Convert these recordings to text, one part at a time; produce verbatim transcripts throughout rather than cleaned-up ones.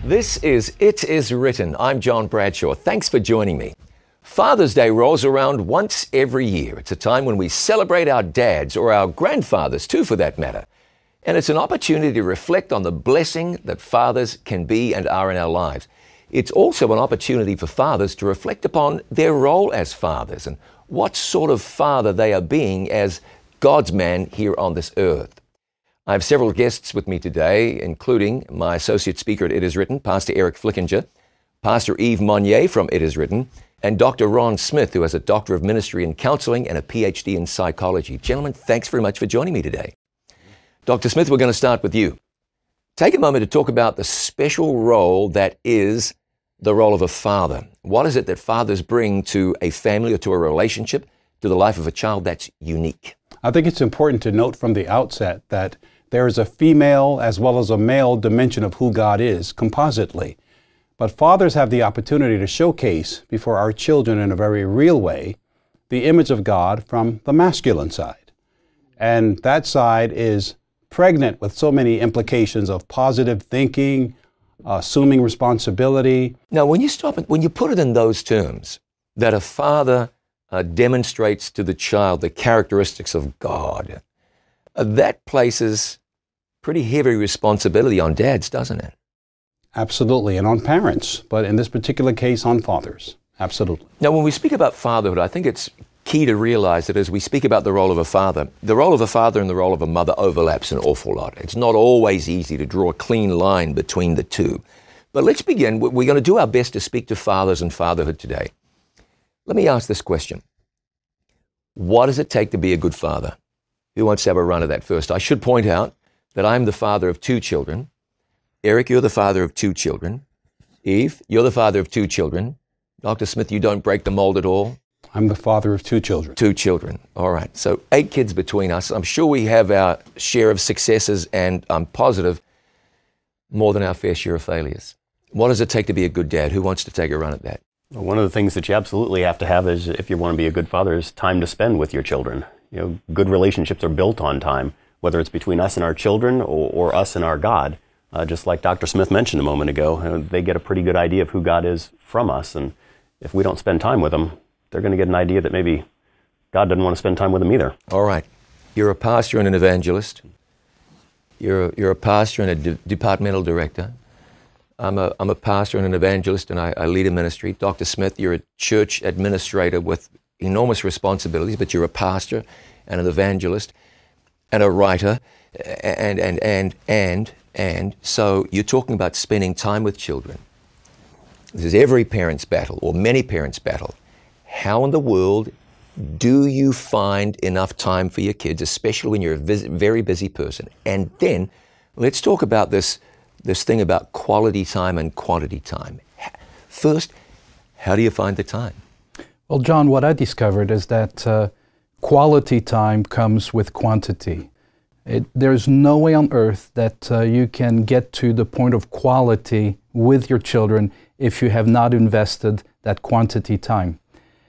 This is It Is Written. I'm John Bradshaw. Thanks for joining me. Father's Day rolls around once every year. It's a time when we celebrate our dads, or our grandfathers too for that matter. And it's an opportunity to reflect on the blessing that fathers can be and are in our lives. It's also an opportunity for fathers to reflect upon their role as fathers and what sort of father they are being as God's man here on this earth. I have several guests with me today, including my associate speaker at It Is Written, Pastor Eric Flickinger, Pastor Yves Monnier from It Is Written, and Doctor Ron Smith, who has a Doctor of Ministry in Counseling and a P H D in Psychology. Gentlemen, thanks very much for joining me today. Doctor Smith, we're going to start with you. Take a moment to talk about the special role that is the role of a father. What is it that fathers bring to a family or to a relationship, to the life of a child that's unique? I think it's important to note from the outset that there is a female as well as a male dimension of who God is, compositely. But fathers have the opportunity to showcase before our children in a very real way the image of God from the masculine side. And that side is pregnant with so many implications of positive thinking, assuming responsibility. Now, when you stop it, when you put it in those terms, that a father uh, demonstrates to the child the characteristics of God, uh, that places pretty heavy responsibility on dads, doesn't it? Absolutely, and on parents, but in this particular case, on fathers. Absolutely. Now, when we speak about fatherhood, I think it's key to realize that as we speak about the role of a father, the role of a father and the role of a mother overlaps an awful lot. It's not always easy to draw a clean line between the two. But let's begin. We're going to do our best to speak to fathers and fatherhood today. Let me ask this question. What does it take to be a good father? Who wants to have a run at that first? I should point out that I'm the father of two children. Eric, you're the father of two children. Eve, you're the father of two children. Doctor Smith, you don't break the mold at all. I'm the father of two children. Two children. All right. So eight kids between us. I'm sure we have our share of successes, and I'm positive more than our fair share of failures. What does it take to be a good dad? Who wants to take a run at that? Well, one of the things that you absolutely have to have is, if you want to be a good father, is time to spend with your children. You know, good relationships are built on time, whether it's between us and our children or, or us and our God. Uh, just like Doctor Smith mentioned a moment ago, uh, they get a pretty good idea of who God is from us. And if we don't spend time with them, they're going to get an idea that maybe God doesn't want to spend time with them either. All right. You're a pastor and an evangelist. You're a, you're a pastor and a de- departmental director. I'm a, I'm a pastor and an evangelist, and I, I lead a ministry. Doctor Smith, you're a church administrator with enormous responsibilities, but you're a pastor and an evangelist and a writer, and, and, and, and, and. So you're talking about spending time with children. This is every parent's battle, or many parents' battle. How in the world do you find enough time for your kids, especially when you're a vis- very busy person? And then let's talk about this, this thing about quality time and quantity time. First, how do you find the time? Well, John, what I discovered is that uh, quality time comes with quantity. It, there's no way on earth that uh, you can get to the point of quality with your children if you have not invested that quantity time.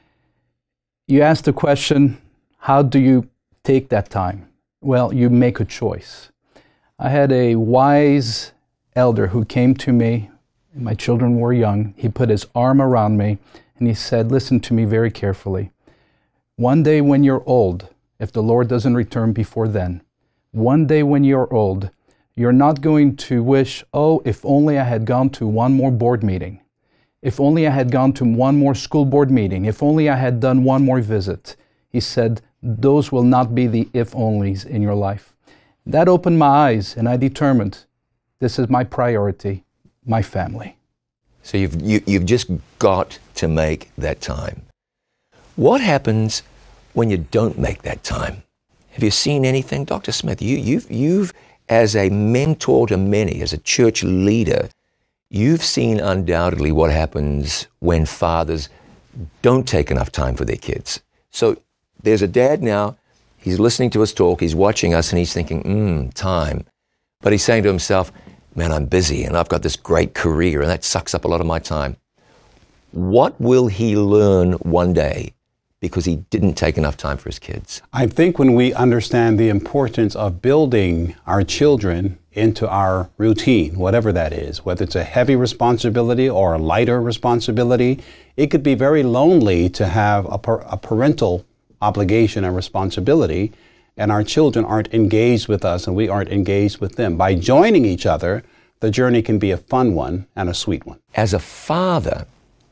You asked the question, how do you take that time? Well, you make a choice. I had a wise elder who came to me, my children were young. He put his arm around me and he said, listen to me very carefully. One day when you're old, if the Lord doesn't return before then, one day when you're old, you're not going to wish, oh, if only I had gone to one more board meeting. If only I had gone to one more school board meeting. If only I had done one more visit. He said, those will not be the if-onlys in your life. That opened my eyes, and I determined, this is my priority, my family. So you've, you, you've just got to make that time. What happens when you don't make that time? Have you seen anything? Doctor Smith, you, you've, you've, as a mentor to many, as a church leader, you've seen undoubtedly what happens when fathers don't take enough time for their kids. So there's a dad now, he's listening to us talk, he's watching us, and he's thinking, hmm, time. But he's saying to himself, man, I'm busy, and I've got this great career, and that sucks up a lot of my time. What will he learn one day because he didn't take enough time for his kids? I think when we understand the importance of building our children into our routine, whatever that is, whether it's a heavy responsibility or a lighter responsibility, it could be very lonely to have a, par- a parental obligation and responsibility, and our children aren't engaged with us and we aren't engaged with them. By joining each other, the journey can be a fun one and a sweet one. As a father,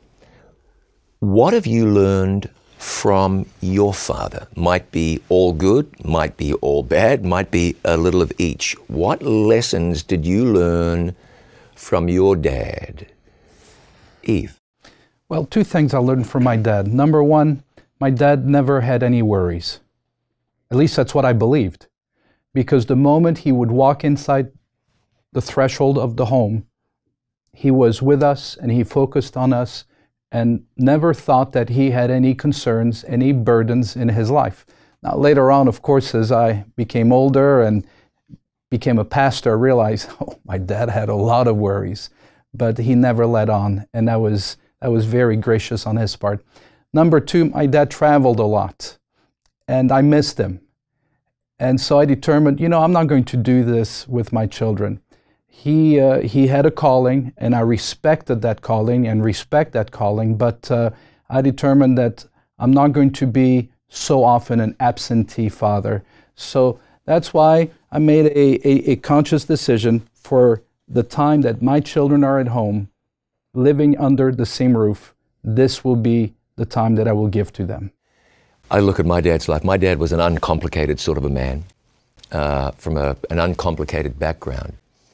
what have you learned from your father? Might be all good, might be all bad, might be a little of each. What lessons did you learn from your dad? Eve? Well, two things I learned from my dad. Number one, my dad never had any worries. At least that's what I believed. Because the moment he would walk inside the threshold of the home, he was with us and he focused on us and never thought that he had any concerns, any burdens in his life. Now, later on, of course, as I became older and became a pastor, I realized, oh, my dad had a lot of worries, but he never let on, and that was that was very gracious on his part. Number two, my dad traveled a lot, and I missed him. And so I determined, you know, I'm not going to do this with my children. He uh, he had a calling, and I respected that calling and respect that calling, but uh, I determined that I'm not going to be so often an absentee father. So that's why I made a, a, a conscious decision for the time that my children are at home, living under the same roof. This will be the time that I will give to them. I look at my dad's life. My dad was an uncomplicated sort of a man, uh, from a, an uncomplicated background.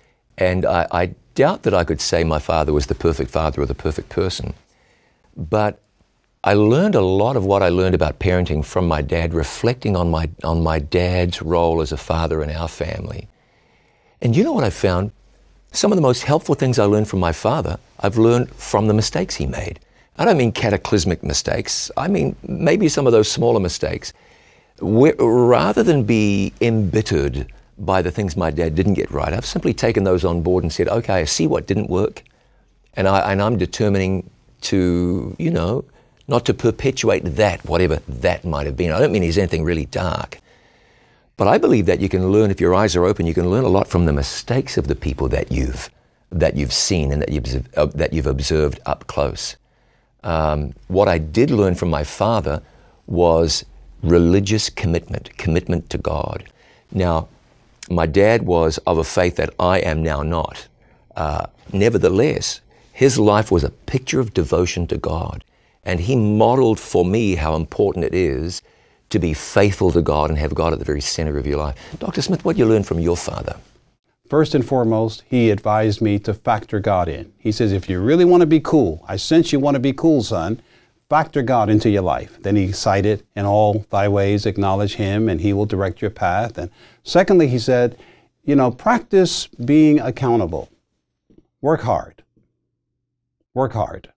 And I, I doubt that I could say my father was the perfect father or the perfect person. But I learned a lot of what I learned about parenting from my dad, reflecting on my, on my dad's role as a father in our family. And you know what I found? Some of the most helpful things I learned from my father, I've learned from the mistakes he made. I don't mean cataclysmic mistakes. I mean maybe some of those smaller mistakes. Where, rather than be embittered by the things my dad didn't get right, I've simply taken those on board and said, okay, I see what didn't work, and, I, and I'm determining to, you know, not to perpetuate that, whatever that might have been. I don't mean there's anything really dark, but I believe that you can learn, if your eyes are open, you can learn a lot from the mistakes of the people that you've that you've seen and that you've, uh, that you've observed up close. Um, what I did learn from my father was religious commitment, commitment to God. Now, my dad was of a faith that I am now not. Uh, nevertheless, his life was a picture of devotion to God, and he modeled for me how important it is to be faithful to God and have God at the very center of your life. Doctor Smith, what did you learn from your father? First and foremost, he advised me to factor God in. He says, if you really want to be cool, I sense you want to be cool, son, factor God into your life. Then he cited, in all thy ways acknowledge him and he will direct your path. And secondly, he said, you know, practice being accountable. Work hard. Work hard.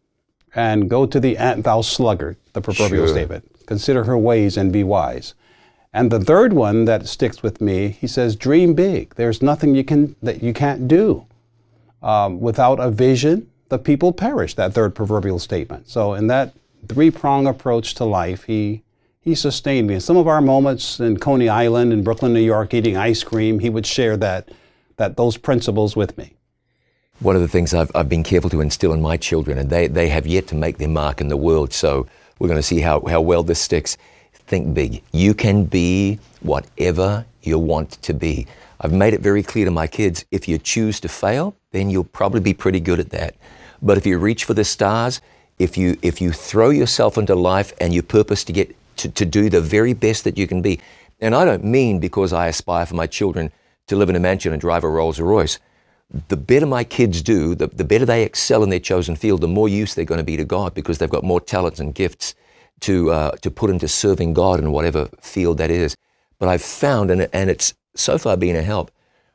And go to the ant, thou sluggard, the proverbial Sure. statement. Consider her ways and be wise. And the third one that sticks with me, he says, dream big. There's nothing you can that you can't do. Um, without a vision, the people perish, that third proverbial statement. So in that three-prong approach to life, he he sustained me. In some of our moments in Coney Island in Brooklyn, New York, eating ice cream, he would share that, that those principles with me. One of the things I've, I've been careful to instill in my children, and they, they have yet to make their mark in the world, so we're going to see how, how well this sticks. Think big. You can be whatever you want to be. I've made it very clear to my kids, if you choose to fail, then you'll probably be pretty good at that. But if you reach for the stars, if you if you throw yourself into life and you purpose to get to, to do the very best that you can be, and I don't mean because I aspire for my children to live in a mansion and drive a Rolls Royce. The better my kids do, the, the better they excel in their chosen field, the more use they're going to be to God, because they've got more talents and gifts to uh, to put into serving God in whatever field that is. But I've found, and, and it's so far been a help,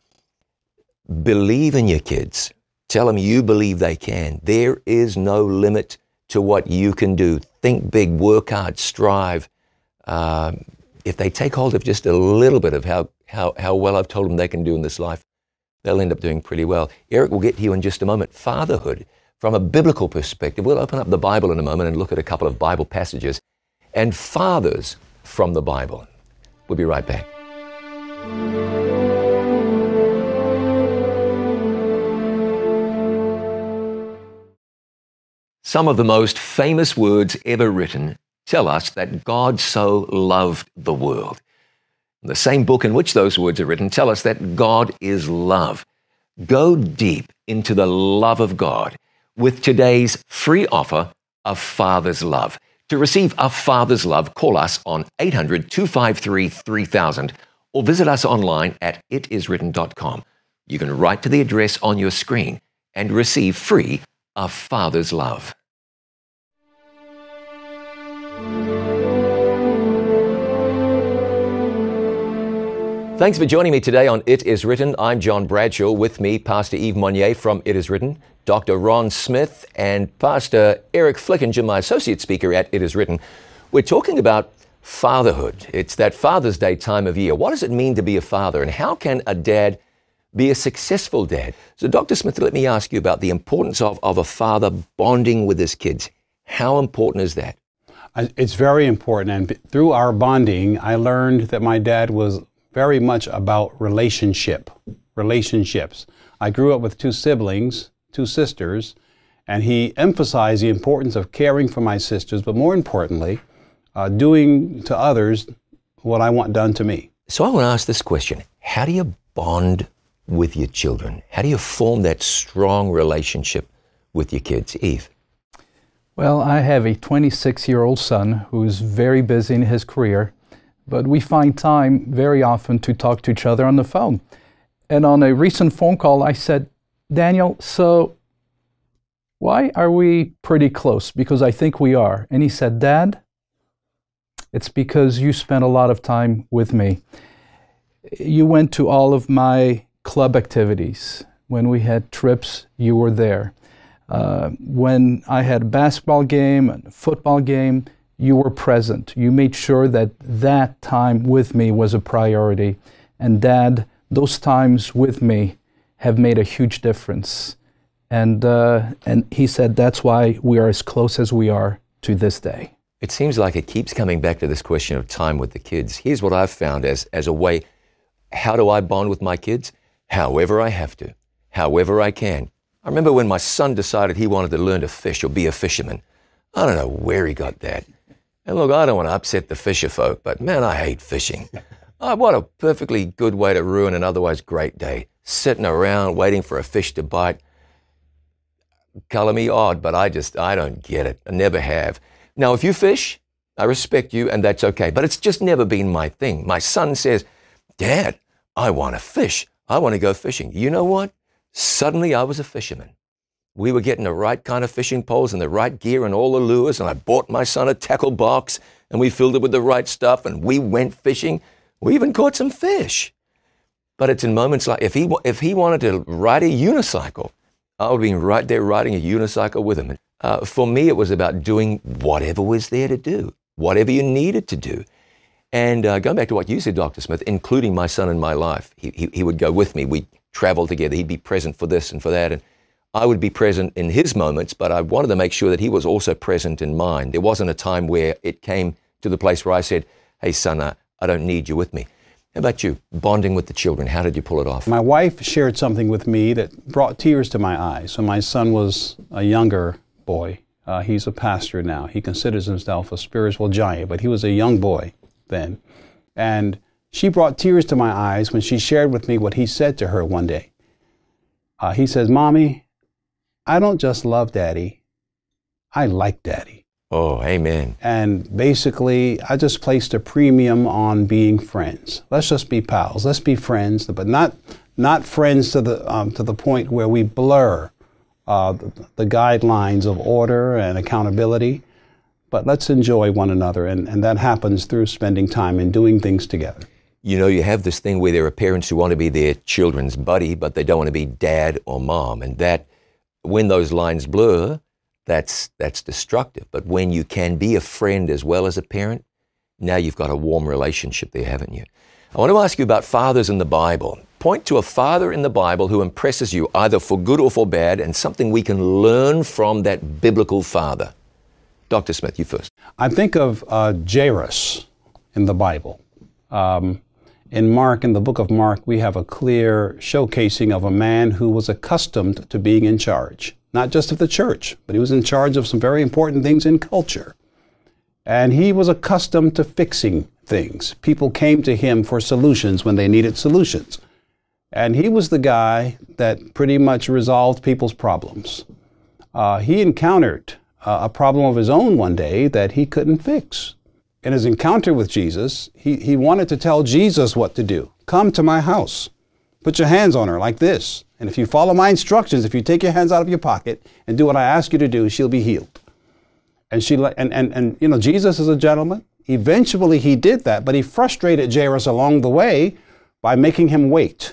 believe in your kids. Tell them you believe they can. There is no limit to what you can do. Think big, work hard, strive. Um, if they take hold of just a little bit of how, how, how well I've told them they can do in this life, they'll end up doing pretty well. Eric will get to you in just a moment. Fatherhood, from a biblical perspective. We'll open up the Bible in a moment and look at a couple of Bible passages and fathers from the Bible. We'll be right back. Some of the most famous words ever written tell us that God so loved the world. The same book in which those words are written tell us that God is love. Go deep into the love of God with today's free offer of Father's Love. To receive a Father's Love, call us on eight hundred, two five three, three thousand or visit us online at it is written dot com. You can write to the address on your screen and receive free a Father's Love. Thanks for joining me today on It Is Written. I'm John Bradshaw. With me, Pastor Yves Monnier from It Is Written, Doctor Ron Smith, and Pastor Eric Flickinger, my associate speaker at It Is Written. We're talking about fatherhood. It's that Father's Day time of year. What does it mean to be a father, and how can a dad be a successful dad? So, Doctor Smith, let me ask you about the importance of, of a father bonding with his kids. How important is that? It's very important, and through our bonding, I learned that my dad was very much about relationship, relationships. I grew up with two siblings, two sisters, and he emphasized the importance of caring for my sisters, but more importantly, uh, doing to others what I want done to me. So I want to ask this question. How do you bond with your children? How do you form that strong relationship with your kids? Eve? Well, I have a twenty-six-year-old son who's very busy in his career, but we find time very often to talk to each other on the phone. And on a recent phone call, I said, Daniel, so why are we pretty close? Because I think we are. And he said, Dad, it's because you spent a lot of time with me. You went to all of my club activities. When we had trips, you were there. Uh, when I had a basketball game, a football game, you were present. You made sure that that time with me was a priority. And Dad, those times with me have made a huge difference. And uh, and he said that's why we are as close as we are to this day. It seems like it keeps coming back to this question of time with the kids. Here's what I've found as, as a way, how do I bond with my kids? However I have to, however I can. I remember when my son decided he wanted to learn to fish or be a fisherman. I don't know where he got that. And look, I don't want to upset the fisher folk, but man, I hate fishing. Oh, what a perfectly good way to ruin an otherwise great day. Sitting around waiting for a fish to bite. Color me odd, but I just, I don't get it. I never have. Now, if you fish, I respect you and that's okay, but it's just never been my thing. My son says, Dad, I want to fish. I want to go fishing. You know what? Suddenly I was a fisherman. We were getting the right kind of fishing poles and the right gear and all the lures, and I bought my son a tackle box, and we filled it with the right stuff, and we went fishing. We even caught some fish. But it's in moments like, if he if he wanted to ride a unicycle, I would have been right there riding a unicycle with him. Uh, for me, it was about doing whatever was there to do, whatever you needed to do. And uh, going back to what you said, Doctor Smith, including my son in my life, he, he, he would go with me. We'd travel together. He'd be present for this and for that. And I would be present in his moments, but I wanted to make sure that he was also present in mine. There wasn't a time where it came to the place where I said, hey, son, I, I don't need you with me. How about you, bonding with the children? How did you pull it off? My wife shared something with me that brought tears to my eyes. When my son was a younger boy, uh, he's a pastor now. He considers himself a spiritual giant, but he was a young boy then. And she brought tears to my eyes when she shared with me what he said to her one day. Uh, he says, Mommy, I don't just love Daddy, I like Daddy. Oh, amen. And basically, I just placed a premium on being friends. Let's just be pals. Let's be friends, but not not friends to the um, to the point where we blur uh, the, the guidelines of order and accountability. But let's enjoy one another, and, and that happens through spending time and doing things together. You know, you have this thing where there are parents who want to be their children's buddy, but they don't want to be dad or mom, and that when those lines blur, that's that's destructive. But when you can be a friend as well as a parent, now you've got a warm relationship there, haven't you? I want to ask you about fathers in the Bible. Point to a father in the Bible who impresses you either for good or for bad, and something we can learn from that biblical father. Doctor Smith, you first. I think of uh, Jairus in the Bible. Um, in Mark, in the book of Mark, we have a clear showcasing of a man who was accustomed to being in charge, not just of the church, but he was in charge of some very important things in culture. And he was accustomed to fixing things. People came to him for solutions when they needed solutions. And he was the guy that pretty much resolved people's problems. Uh, he encountered uh, a problem of his own one day that he couldn't fix. In his encounter with Jesus, he, he wanted to tell Jesus what to do. Come to my house. Put your hands on her like this. And if you follow my instructions, if you take your hands out of your pocket and do what I ask you to do, she'll be healed. And she and, and, and you know, Jesus is a gentleman. Eventually he did that, but he frustrated Jairus along the way by making him wait.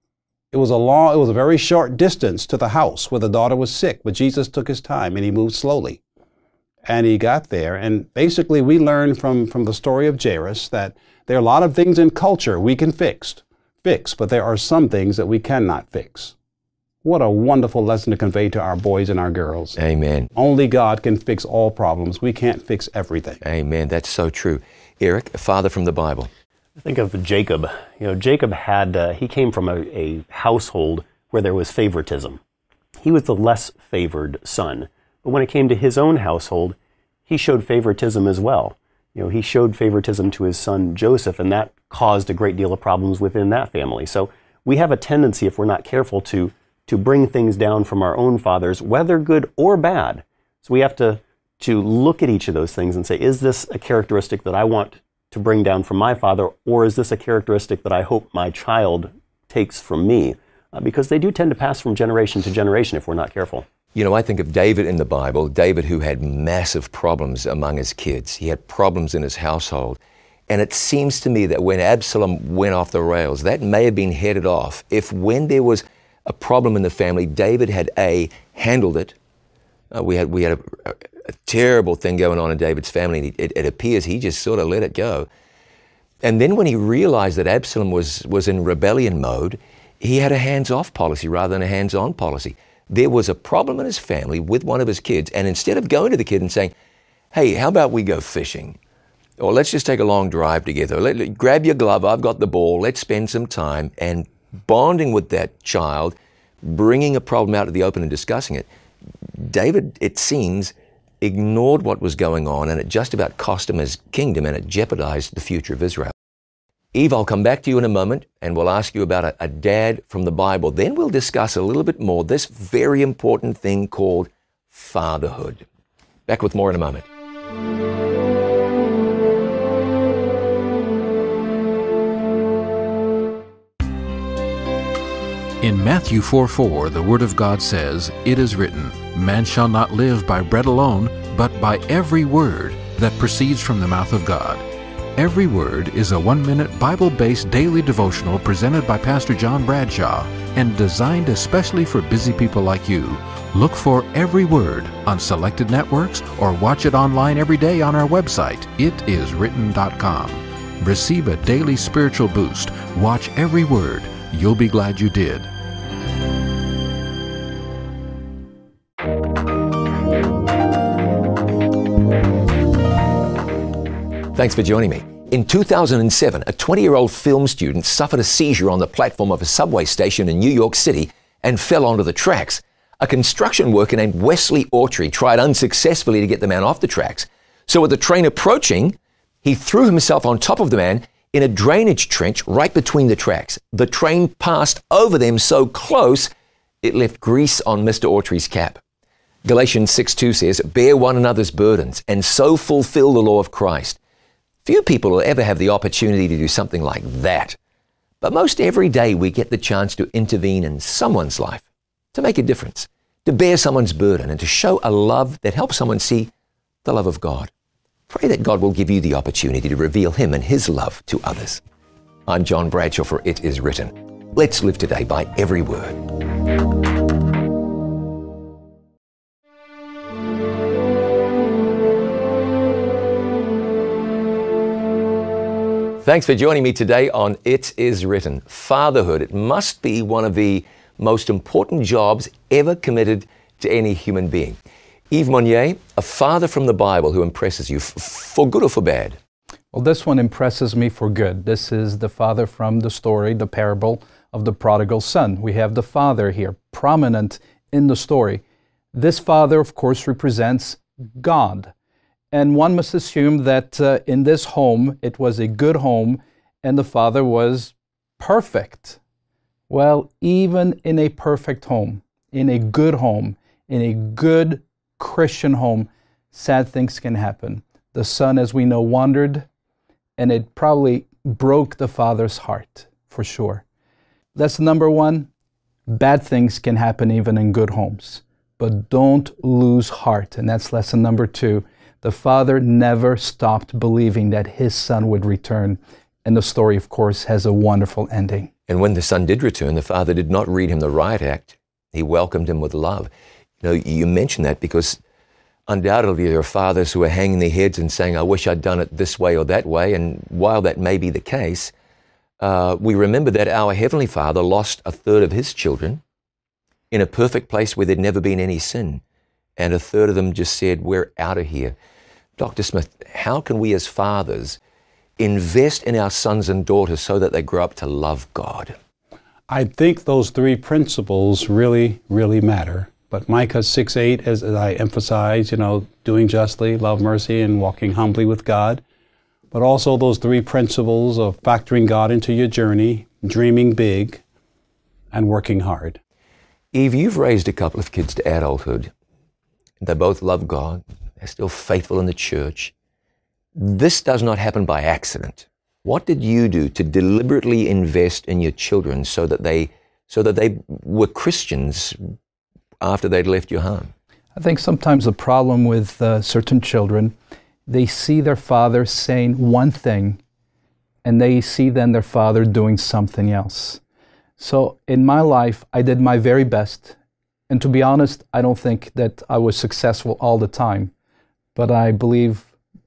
It was a long, it was a very short distance to the house where the daughter was sick, but Jesus took his time and he moved slowly. And he got there. And basically we learn from, from the story of Jairus that there are a lot of things in culture we can fix, fix, but there are some things that we cannot fix. What a wonderful lesson to convey to our boys and our girls. Amen. Only God can fix all problems. We can't fix everything. Amen. That's so true. Eric, a father from the Bible. Think of Jacob. You know, Jacob had, uh, he came from a, a household where there was favoritism. He was the less favored son. But when it came to his own household, he showed favoritism as well. You know, he showed favoritism to his son Joseph, and that caused a great deal of problems within that family. So we have a tendency, if we're not careful, to, to bring things down from our own fathers, whether good or bad. So we have to, to look at each of those things and say, is this a characteristic that I want to bring down from my father, or is this a characteristic that I hope my child takes from me? Uh, because they do tend to pass from generation to generation if we're not careful. You know, I think of David in the Bible, David who had massive problems among his kids. He had problems in his household. And it seems to me that when Absalom went off the rails, that may have been headed off if when there was a problem in the family, David had A, handled it. Uh, we had we had a, a, a terrible thing going on in David's family, and it, it appears he just sort of let it go. And then when he realized that Absalom was, was in rebellion mode, he had a hands-off policy rather than a hands-on policy. There was a problem in his family with one of his kids, and instead of going to the kid and saying, hey, how about we go fishing? Or let's just take a long drive together. Let, let, grab your glove, I've got the ball, let's spend some time, and bonding with that child, bringing a problem out to the open and discussing it. David, it seems, ignored what was going on, and it just about cost him his kingdom, and it jeopardized the future of Israel. Eve, I'll come back to you in a moment, and we'll ask you about a, a dad from the Bible. Then we'll discuss a little bit more this very important thing called fatherhood. Back with more in a moment. In Matthew four four, the Word of God says, "It is written, man shall not live by bread alone, but by every word that proceeds from the mouth of God." Every Word is a one-minute Bible-based daily devotional presented by Pastor John Bradshaw and designed especially for busy people like you. Look for Every Word on selected networks or watch it online every day on our website, it is written dot com. Receive a daily spiritual boost. Watch Every Word. You'll be glad you did. Thanks for joining me. In two thousand seven, a twenty-year-old film student suffered a seizure on the platform of a subway station in New York City and fell onto the tracks. A construction worker named Wesley Autry tried unsuccessfully to get the man off the tracks. So with the train approaching, he threw himself on top of the man in a drainage trench right between the tracks. The train passed over them so close, it left grease on Mister Autry's cap. Galatians six two says, "Bear one another's burdens and so fulfill the law of Christ." Few people will ever have the opportunity to do something like that. But most every day we get the chance to intervene in someone's life, to make a difference, to bear someone's burden, and to show a love that helps someone see the love of God. Pray that God will give you the opportunity to reveal Him and His love to others. I'm John Bradshaw for It Is Written. Let's live today by every word. Thanks for joining me today on It Is Written. Fatherhood, it must be one of the most important jobs ever committed to any human being. Yves Monnier, a father from the Bible who impresses you, f- for good or for bad? Well, this one impresses me for good. This is the father from the story, the parable of the prodigal son. We have the father here, prominent in the story. This father, of course, represents God. And one must assume that uh, in this home, it was a good home, and the father was perfect. Well, even in a perfect home, in a good home, in a good Christian home, sad things can happen. The son, as we know, wandered, and it probably broke the father's heart, for sure. That's number one. Bad things can happen even in good homes. But don't lose heart. And that's lesson number two. The father never stopped believing that his son would return. And the story, of course, has a wonderful ending. And when the son did return, the father did not read him the riot act. He welcomed him with love. You know, you mention that because undoubtedly there are fathers who are hanging their heads and saying, I wish I'd done it this way or that way. And while that may be the case, uh, we remember that our Heavenly Father lost a third of His children in a perfect place where there'd never been any sin. And a third of them just said, we're out of here. Doctor Smith, how can we as fathers invest in our sons and daughters so that they grow up to love God? I think those three principles really, really matter. But Micah six eight, as, as I emphasize, you know, doing justly, love mercy, and walking humbly with God. But also those three principles of factoring God into your journey, dreaming big, and working hard. Eve, you've raised a couple of kids to adulthood. They both love God. They're still faithful in the church. This does not happen by accident. What did you do to deliberately invest in your children so that they, so that they were Christians after they'd left your home? I think sometimes the problem with uh, certain children, they see their father saying one thing, and they see then their father doing something else. So in my life, I did my very best. And to be honest, I don't think that I was successful all the time, but I believe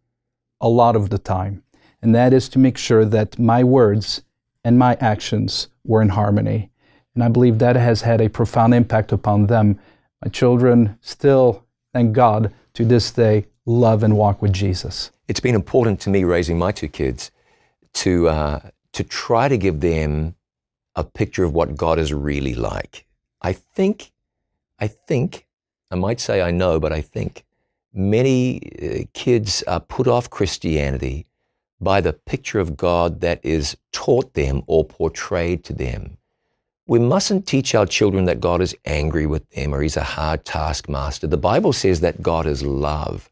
a lot of the time. And that is to make sure that my words and my actions were in harmony. And I believe that has had a profound impact upon them. My children still, thank God, to this day, love and walk with Jesus. It's been important to me raising my two kids to uh, to try to give them a picture of what God is really like. I think, I think, I might say I know, but I think many uh, kids are put off Christianity by the picture of God that is taught them or portrayed to them. We mustn't teach our children that God is angry with them or He's a hard taskmaster. The Bible says that God is love.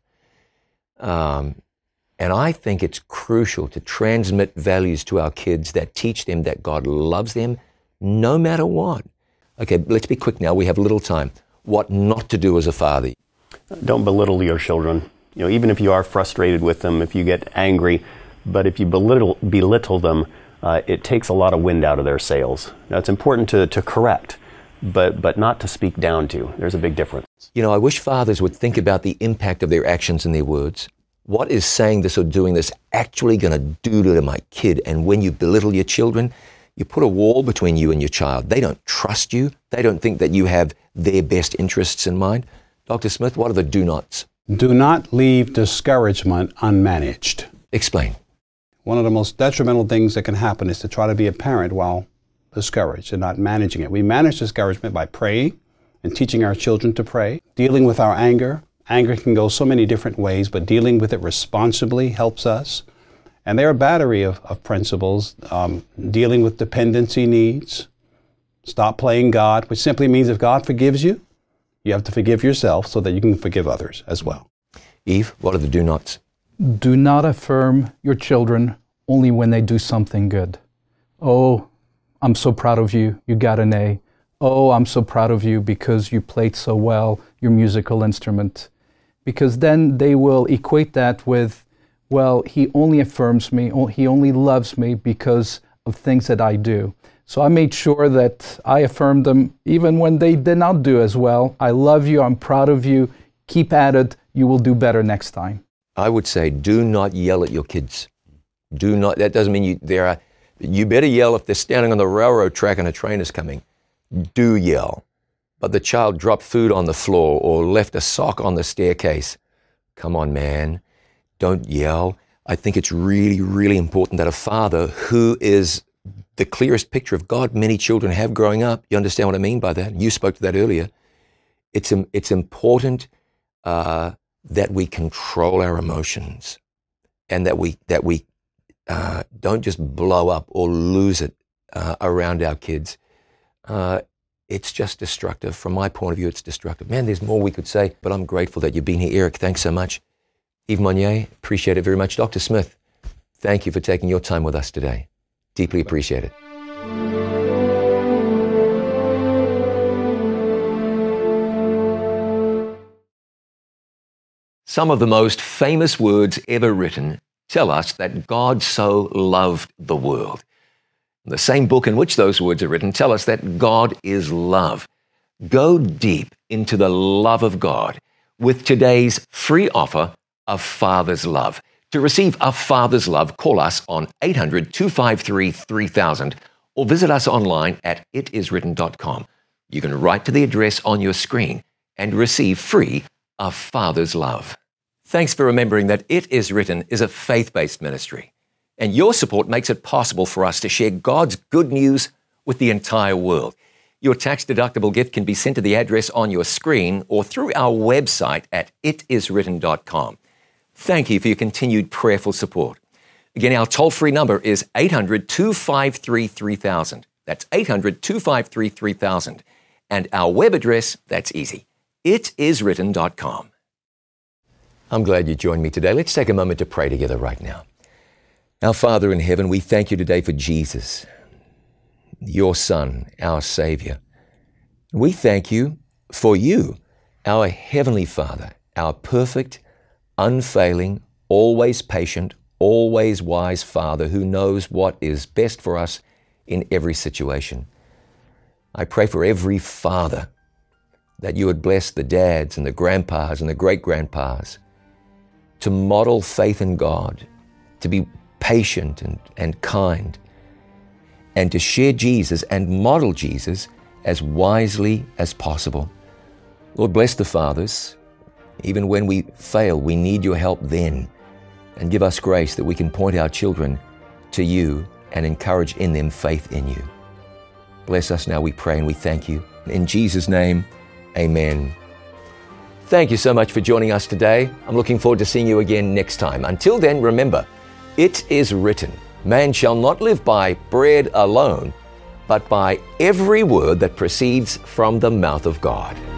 Um, and I think it's crucial to transmit values to our kids that teach them that God loves them no matter what. Okay, let's be quick now. We have little time. What not to do as a father? Don't belittle your children. You know, even if you are frustrated with them, if you get angry, but if you belittle, belittle them, uh, it takes a lot of wind out of their sails. Now, it's important to, to correct, but, but not to speak down to. There's a big difference. You know, I wish fathers would think about the impact of their actions and their words. What is saying this or doing this actually going to do to my kid? And when you belittle your children, you put a wall between you and your child. They don't trust you. They don't think that you have their best interests in mind. Doctor Smith, what are the do-nots? Do not leave discouragement unmanaged. Explain. One of the most detrimental things that can happen is to try to be a parent while discouraged and not managing it. We manage discouragement by praying and teaching our children to pray, dealing with our anger. Anger can go so many different ways, but dealing with it responsibly helps us. And there are a battery of, of principles, um, dealing with dependency needs. Stop playing God, which simply means if God forgives you, you have to forgive yourself so that you can forgive others as well. Eve, what are the do-nots? Do not affirm your children only when they do something good. Oh, I'm so proud of you, you got an A. Oh, I'm so proud of you because you played so well your musical instrument. Because then they will equate that with, well, he only affirms me, he only loves me because of things that I do. So I made sure that I affirmed them even when they did not do as well. I love you, I'm proud of you, keep at it, you will do better next time. I would say do not yell at your kids. Do not, that doesn't mean you, there are, you better yell if they're standing on the railroad track and a train is coming. Do yell. but the child dropped food on the floor or left a sock on the staircase. Come on, man. Don't yell. I think it's really, really important that a father who is the clearest picture of God many children have growing up, you understand what I mean by that? You spoke to that earlier. It's, it's important uh, that we control our emotions and that we, that we uh, don't just blow up or lose it uh, around our kids. Uh, it's just destructive. From my point of view, it's destructive. Man, there's more we could say, but I'm grateful that you've been here. Eric, thanks so much. Yves Monnier, appreciate it very much. Doctor Smith, thank you for taking your time with us today. Deeply appreciate it. Some of the most famous words ever written tell us that God so loved the world. The same book in which those words are written tell us that God is love. Go deep into the love of God with today's free offer of Father's Love. To receive a Father's Love, call us on eight hundred, two five three, three thousand or visit us online at it is written dot com. You can write to the address on your screen and receive free a Father's Love. Thanks for remembering that It Is Written is a faith-based ministry, and your support makes it possible for us to share God's good news with the entire world. Your tax-deductible gift can be sent to the address on your screen or through our website at it is written dot com. Thank you for your continued prayerful support. Again, our toll-free number is eight hundred, two five three, three thousand. That's eight hundred, two five three, three thousand. And our web address, that's easy, it is written dot com. I'm glad you joined me today. Let's take a moment to pray together right now. Our Father in heaven, we thank you today for Jesus, your Son, our Savior. We thank you for you, our Heavenly Father, our perfect, unfailing, always patient, always wise Father who knows what is best for us in every situation. I pray for every father that you would bless the dads and the grandpas and the great-grandpas to model faith in God, to be patient and, and kind, and to share Jesus and model Jesus as wisely as possible. Lord, bless the fathers. Even when we fail, we need your help then. And give us grace that we can point our children to you and encourage in them faith in you. Bless us now, we pray, and we thank you. In Jesus' name, amen. Thank you so much for joining us today. I'm looking forward to seeing you again next time. Until then, remember, it is written, man shall not live by bread alone, but by every word that proceeds from the mouth of God.